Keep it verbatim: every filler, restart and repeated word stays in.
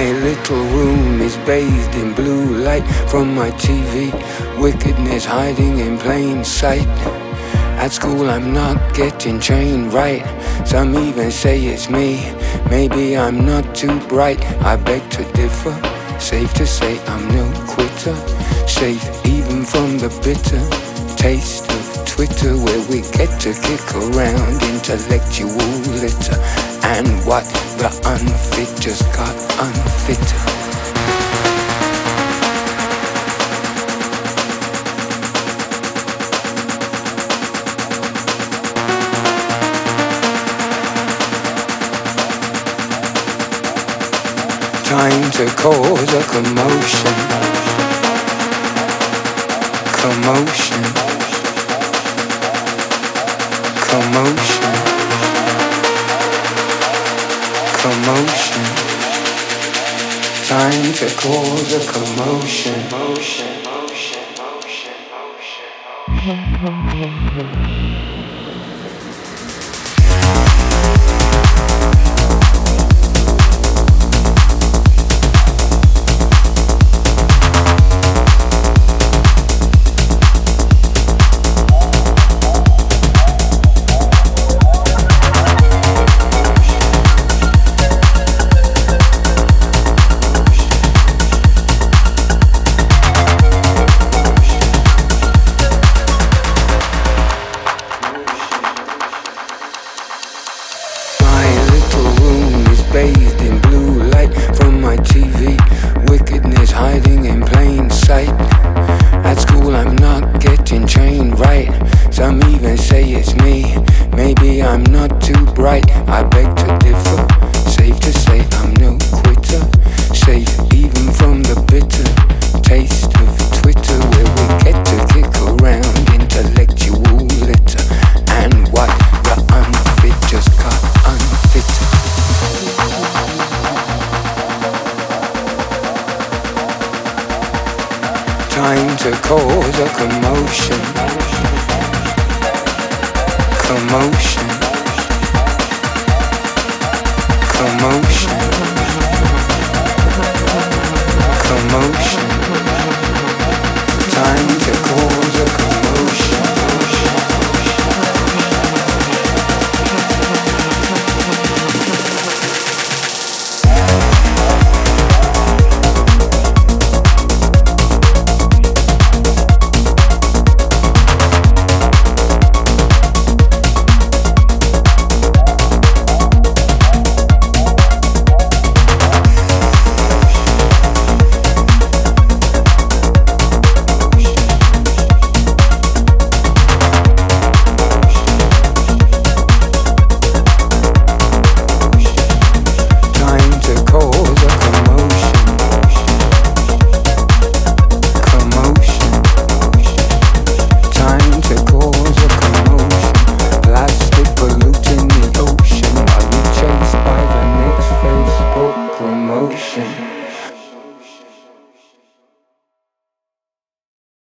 My little room is bathed in blue light from my T V. Wickedness hiding in plain sight. At school I'm not getting trained right. Some even say it's me. Maybe I'm not too bright. I beg to differ. Safe to say I'm no quitter. Safe even from the bitter taste of Twitter, where we get to kick around intellectual litter. And what the unfit just got unfitter. Time to cause a commotion. Commotion. Commotion. Commotion. Time to cause a commotion. Motion, motion, motion, motion. Bathed in blue light from my T V. Wickedness hiding in plain sight. At school I'm not getting trained right. Some even say it's me. Maybe I'm not too bright. I beg to differ. Safe to say I'm no quitter. Safe even from the bitter taste of Twitter, where we get to kick around intellectual litter. And what the unfit just got unfitter. Time to cause a commotion. Commotion. Commotion.